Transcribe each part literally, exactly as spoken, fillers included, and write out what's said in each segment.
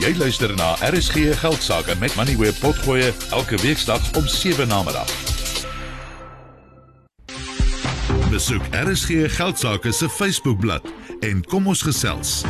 Jy luister na R S G Geldsaake met Money Web Potgoe elke weeksdag om sewe namiddag. Besoek R S G Geldsaake se Facebookblad en kom ons gesels.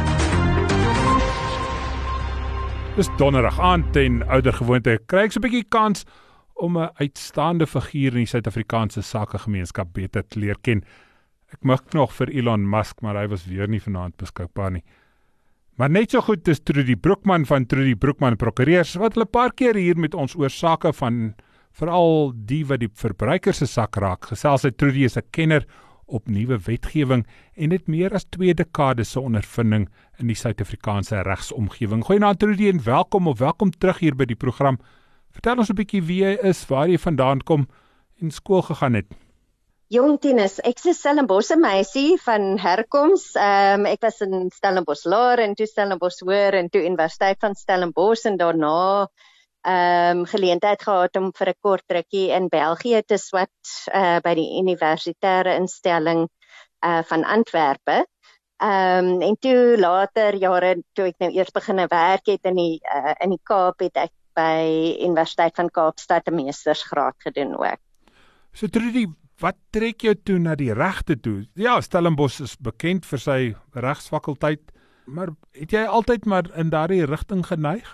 Dis donderdag aand en ouer gewoonte kry ek so 'n bietjie kans om 'n uitstaande figuur in die Suid-Afrikaanse sakegemeenskap beter te leer ken. Ek mik nog vir Elon Musk, maar hy was weer nie vanaand beskikbaar nie. Maar net so goed is Trudy Broekman van Trudy Broekman Prokureurs, wat hulle 'n paar keer hier met ons oor sake van veral die wat die verbruiker se sak raak. Gesels het Trudy is 'n kenner op nuwe wetgewing en het meer as twee dekades se ondervinding in die Suid-Afrikaanse regsomgewing. Goeienaand Trudy en welkom of welkom terug hier by die program. Vertel ons 'n bietjie wie jy is, waar jy vandaan kom en skool gegaan het. Jong Tinus, ek is 'n Stellenbosch meisie van herkoms. Um, ek was in Stellenbosch Laer en toe Stellenbosch Hoër en toe Universiteit van Stellenbosch en daarna um, geleentheid gehad om vir 'n kort rukkie in België te swat uh, by die universitaire instelling uh, van Antwerpe. Um, en toe later jare toe ek nou eers begin werk het in die uh, in die Kaap het ek by Universiteit van Kaapstad 'n meestersgraad gedoen ook. So Trudy, wat trek jou toe na die regte toe? Ja, Stellenbosch is bekend vir sy regsfakulteit, maar het jy altyd maar in daardie rigting geneig?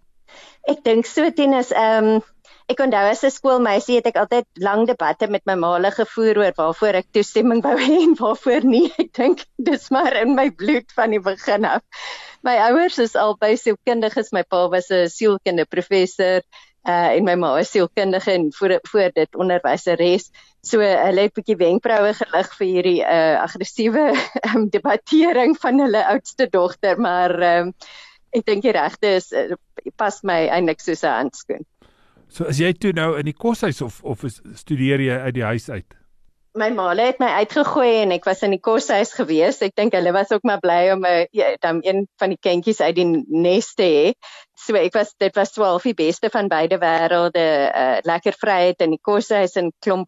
Ek dink so, Tinus, um, ek onthou as 'n skoolmeisie het ek altyd lang debatte met my ma gevoer oor waarvoor ek toestemming wou hê en waarvoor nie. Ek dink dis maar in my bloed van die begin af. My ouers is albei sielkundiges, my pa was 'n sielkundige professor uh, en my ma is sielkundige en voor, voor dit onderwyseres. So hulle het 'n bietjie wenkbroue gelig vir hierdie uh, aggressiewe um, debattering van hulle oudste dogter, maar um, ek dink die regte is uh, pas my eintlik soos 'n handskoen. So is jy toe nou in die koshuis of of studeer jy uit die huis uit? My ma het my uitgegooi en ek was in die koshuis gewees. Ek dink hulle was ook maar bly om 'n ja, dan een van die kindjies uit die nes te hê. So ek was dit was twaalf die beste van beide wêrelde, uh, lekker vryheid in die koshuis en klomp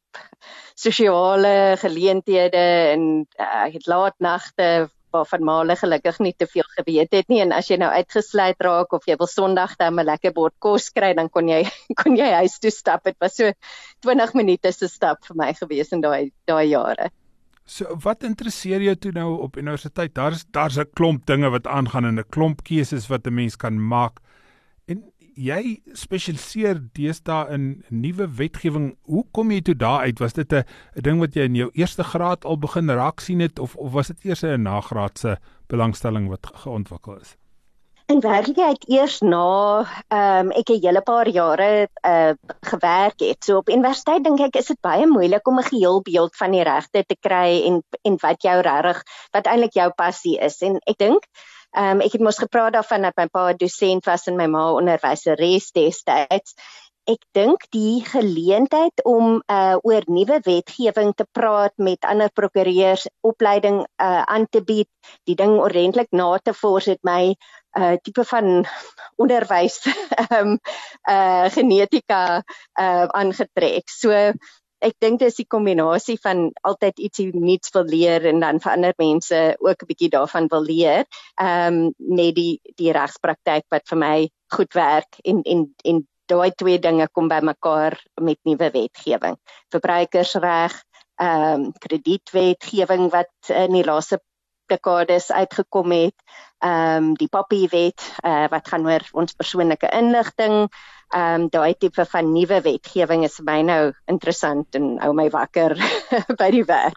sosiale geleenthede en uh, ek het laat nagte waarvan male gelukkig nie te veel geweet het nie, en as jy nou uitgesluit raak of jy wil Sondag dan 'n lekker bord kos kry, dan kon jy kon jy huis toe stap. Dit was so twintig minute se stap vir my gewees in daai daai jare. So wat interesseer jou toe nou op universiteit? Daar's daar's 'n klomp dinge wat aangaan en 'n klomp keuses wat 'n mens kan maak. En jy spesialiseer deesdae in nuwe wetgewing. Hoe kom jy toe daar uit? Was dit 'n 'n ding wat jy in jou eerste graad al begin raak sien het of of was dit eers 'n nagraadse belangstelling wat geontwikkel is? In werklikheid eers na um, ek 'n hele paar jare uh, gewerk het. So op universiteit dink ek is dit baie moeilik om 'n geheel beeld van die regte te kry en en wat jou regtig wat eintlik jou passie is. En ek dink Um, ek het mos gepraat daarvan dat my pa dosent was en my ma onderwyseres destyds. Ek dink die geleentheid om uh, oor nuwe wetgewing te praat met ander prokureurs, opleiding uh, aan te bied, die ding ordentlik na te vors het my uh, tipe van onderwys um, uh, genetika uh, aangetrek. So ek dink dis die kombinasie van altyd ietsie nuuts wil leer en dan vir ander mense ook 'n bietjie daarvan wil leer, um, met die die regspraktyk wat vir my goed werk en en en daai twee dinge kom by mekaar met nuwe wetgewing. Verbruikersreg, um, kredietwetgewing wat in die laaste dekades uitgekom het, um, die papierwet uh, wat gaan oor ons persoonlike inligting. Um, daai tipe van nuwe wetgewing is vir my nou interessant en hou my wakker by die werk.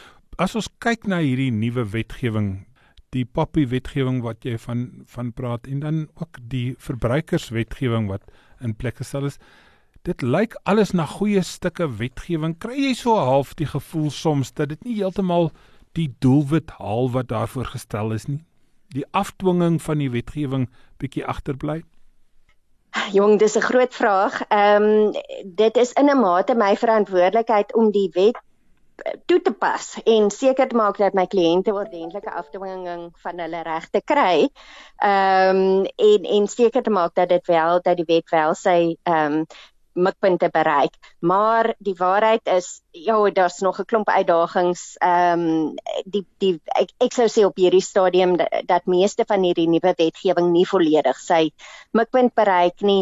As ons kyk na hierdie nuwe wetgewing, die papierwetgewing wat jy van van praat en dan ook die verbruikerswetgewing wat in plek gestel is, dit lyk alles na goeie stukke wetgewing. Kry jy so half die gevoel soms dat dit nie heeltemal die doelwit haal wat daarvoor gestel is nie? Die afdwinging van die wetgewing bietjie agterbly? Jong, dis 'n groot vraag. Ehm um, dit is in 'n mate my verantwoordelikheid om die wet toe te pas en seker te maak dat my kliënte ordentlike afdwinging van hulle regte kry. Ehm um, en en seker te maak dat dit wel dat die wet wel sy ehm um, mikpunte bereik. Maar die waarheid is, ja, daar's nog 'n klomp uitdagings. Ehm um, die die ek, ek sou sê op hierdie stadium dat, dat meeste van hierdie nuwe wetgewing nie volledig sy mikpunt bereik nie.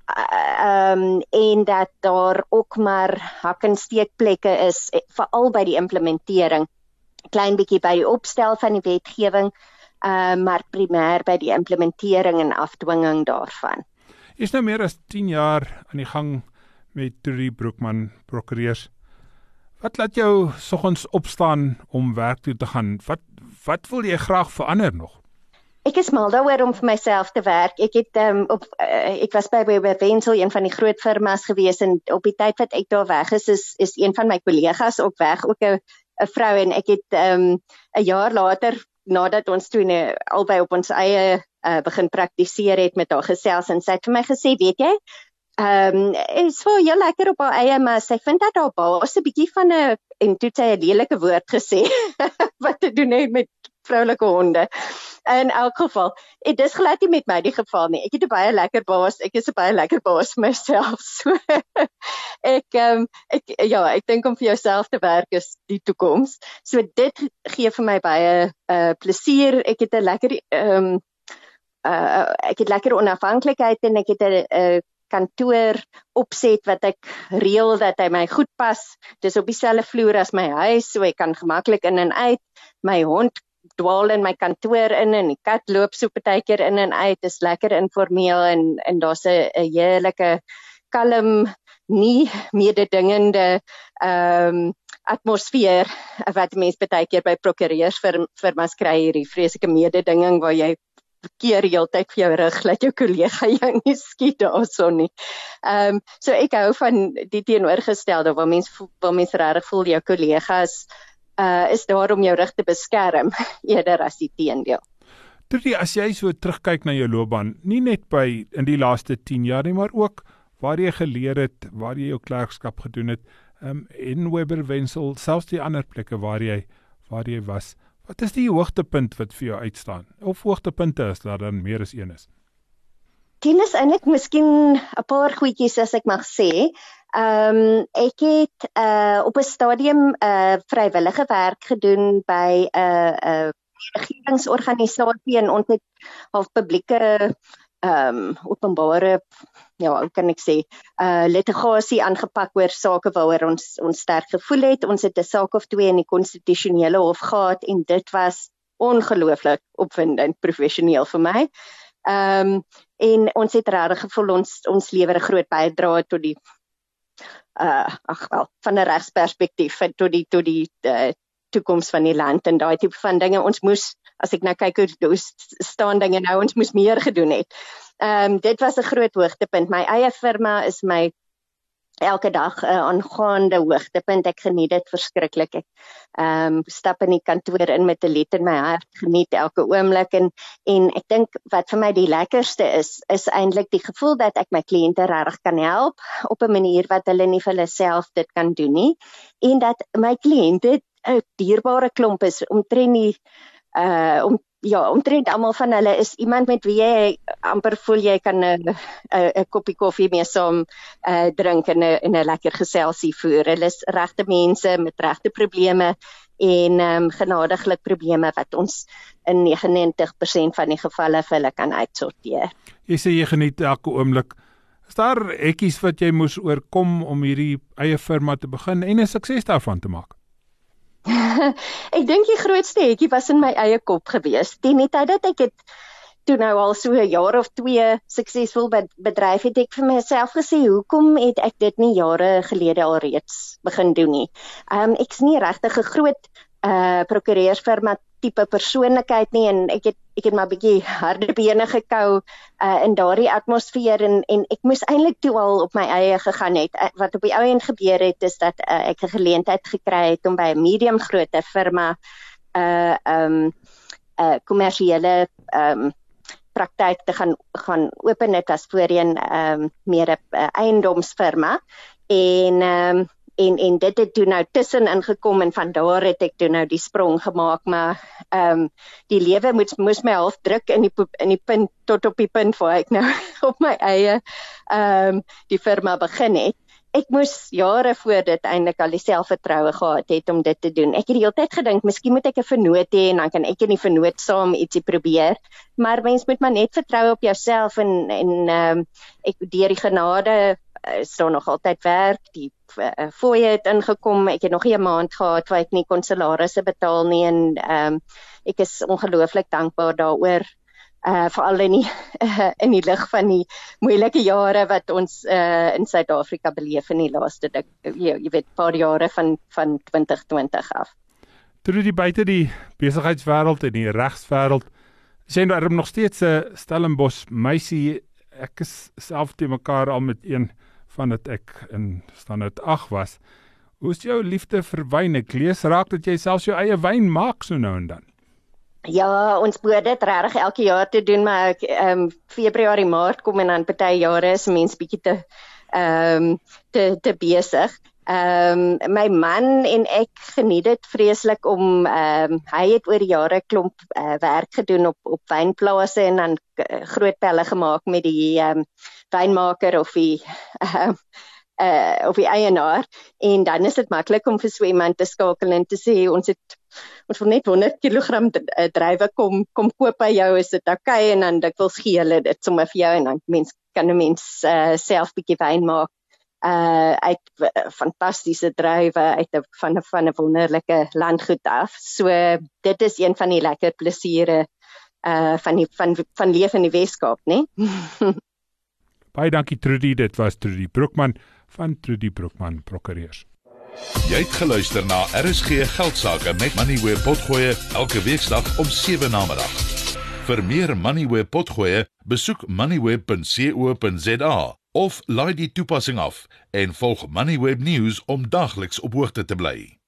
Ehm um, en dat daar ook maar hak en steekplekke is, veral by die implementering. Klein bietjie by die opstel van die wetgewing, uh, maar primêr by die implementering en afdwinging daarvan. Is nou meer as tien jaar aan die gang met Trudy Broekman, prokureurs. Wat laat jou soggens opstaan om werk toe te gaan? Wat wat wil jy graag verander nog? Ek is mal daaroor om vir myself te werk. Ek het um, op uh, ek was by Webber Wentzel, een van die groot firmas gewees, en op die tyd wat ek daar weg is, is, is een van my kollegas ook weg, ook 'n 'n vrou, en ek het 'n um, jaar later, nadat ons toe uh, albei op ons eie uh, begin praktiseer het, met haar gesels, en sy het vir my gesê, weet jy, um, is wel heel lekker op haar eie, maar sy vind dat haar baas 'n bietjie van 'n, en toe het sy 'n lelike woord gesê, wat te doen het met vroulike honde. In elk geval, dit is glad nie met my die geval nie. Ek het 'n baie lekker baas, ek is 'n baie lekker baas vir myself. So ek um, ek ja, ek dink om vir jouself te werk is die toekoms. So dit gee vir my baie uh, plesier. Ek het 'n lekker um, uh, ek het lekker onafhanklikheid, en ek het 'n uh, kantoor opset wat ek reël dat hy my goed pas. Dis op dieselfde vloer as my huis, so ek kan gemaklik in en uit. My hond dwaal in my kantoor in, en die kat loop so partykeer in en uit, is lekker informeel, en, en daar's 'n heerlike, kalm, nie mededingende um, atmosfeer, wat mens partykeer by prokureursfirmas kry, hierdie vreeslike mededinging, waar jy keer heeltyd vir jou rug, laat jou kollega jou nie skiet daarso nie. Um, so ek hou van die teenoorgestelde, waar mens, waar mens regtig voel, jou kollegas Uh, is daar om jou rug te beskerm, eerder as die teendeel. Trudy, as jy so terugkyk na jou loopbaan, nie net by in die laaste tien jaar nie, maar ook waar jy geleer het, waar jy jou klerkskap gedoen het, um, in Webber Wentzel, selfs die ander plekke waar jy, waar jy was. Wat is die hoogtepunt wat vir jou uitstaan? Of hoogtepunte is daar dan meer as een is? Tien is eintlik miskien 'n paar goedjies, as ek mag sê. Um, ek het uh, op 'n stadium uh, vrywillige werk gedoen by 'n uh, uh, regeringsorganisasie, en ons het half publieke um, openbare, ja, hoe kan ek sê, uh, litigasie aangepak oor sake waaroor ons ons sterk gevoel het. Ons het 'n saak of twee in die konstitusionele hof gehad, en dit was ongelooflik opwindend professioneel vir my. Um, en ons het regtig gevoel ons ons lewer 'n groot bydrae tot die uh ag wel van 'n regsperspektief tot die tot die uh, toekoms van die land, en daai tipe van dinge. Ons moes, as ek nou kyk hoe, hoe staan dinge nou, ons moes meer gedoen het. Um, dit was 'n groot hoogtepunt. My eie firma is my elke dag 'n uh, aangaande hoogtepunt. Ek geniet dit verskriklik. Ek um, stap in die kantoor in met 'n lied in my hart, geniet elke oomblik, en en ek dink wat vir my die lekkerste is, is eintlik die gevoel dat ek my kliënte regtig kan help op 'n manier wat hulle nie vir hulle self dit kan doen nie, en dat my kliënte 'n dierbare klomp is, omtrent die uh, om Ja, omtrent almal van hulle is iemand met wie jy amper voel jy kan 'n 'n koppie koffie mee saam uh, drink en 'n 'n lekker geselsie voer. Hulle is regte mense met regte probleme, en um, genadiglik probleme wat ons in negenentig persent van die gevalle vir hulle kan uitsorteer. Jy sê jy geniet elke oomblik. Is daar hekkies wat jy moes oorkom om hierdie eie firma te begin en 'n sukses daarvan te maak? Ek dink die grootste hekkie was in my eie kop gewees. Teen die tyd dat ek het toe nou al so 'n jaar of twee suksesvol bedryf, het ek vir myself gesê, hoekom het ek dit nie jare gelede al reeds begin doen nie? Um, ek is nie regtig 'n groot uh, prokureursfirma tipe persoonlikheid nie, en ek het ek het maar 'n bietjie harde bene gekou uh, in daardie atmosfeer, en en ek moes eintlik toe al op my eie gegaan het. Uh, wat op die ou end gebeur het, is dat uh, ek 'n geleentheid gekry het om by 'n medium grootte firma 'n uh, um, uh, kommersiële um, praktyk te gaan gaan open het as voorheen um, meer 'n uh, eiendomsfirma, en um, en en dit het toe nou tussen ingekom en van daar het ek toe nou die sprong gemaak, maar ehm um, die lewe moes moes my half druk in die in die punt tot op die punt waar ek nou op my eie ehm um, die firma begin het. Ek moes jare voor dit eintlik al die selfvertroue gehad het om dit te doen. Ek het die hele tyd gedink, miskien moet ek 'n vernoot hê en dan kan ek en die vernoot saam ietsie probeer. Maar mens moet maar net vertrou op jouself en en ehm um, ek deur die genade is daar nog altyd werk. Die uh, fooie het ingekom. Ek het nog nie 'n maand gehad waar ek nie kon salarisse betaal nie en ehm um, ek is ongelooflik dankbaar daaroor. Uh, veral in die, uh, in die lig van die moeilike jare wat ons uh, in Suid-Afrika beleef in die laaste, jy, jy weet, paar jare van, van twintig twintig af. Toe die buite die besigheidswêreld en die regswêreld, is jy nou nog steeds 'n Stellenbosch meisie. Ek is self te mekaar al met een van dit ek in standaard agt was. Hoe is jou liefde vir wyn? Ek lees raak dat jy selfs jou eie wyn maak so nou en dan. Ja, ons moet dit regtig elke jaar te doen, maar ek ehm um, Februarie, Maart kom en dan party jare is mense bietjie te ehm um, te te besig. Ehm um, my man en ek geniet dit vreeslik om ehm um, hy het oor die jare klomp uh, werk gedoen op op wynplase en dan uh, groot pelle gemaak met die ehm um, wynmaker of die ehm uh, uh, of die eienaar en dan is dit maklik om vir so iemand te skakel en te sê ons het ons wil net honderd kilogram druiwe kom kom koop by jou, is dit okay, en dan dikwels gee hulle dit sommer vir jou en dan mens kan 'n mens uh, self bietjie wyn maak uh, uit uh, fantastiese druiwe uit 'n van 'n van 'n wonderlike landgoed af. So dit is een van die lekker plesiere uh, van die van van leef in die Weskaap, né? Baie dankie Trudy, dit was Trudy Broekman van Trudy Broekman Prokureurs. Jy het geluister na R S G Geldsaake met Moneyweb Potgoe elke weeksdag om sewe namiddag. Vir meer Moneyweb Potgoe, besoek moneyweb punt co punt za of laai die toepassing af en volg Moneyweb News om dagliks op hoogte te bly.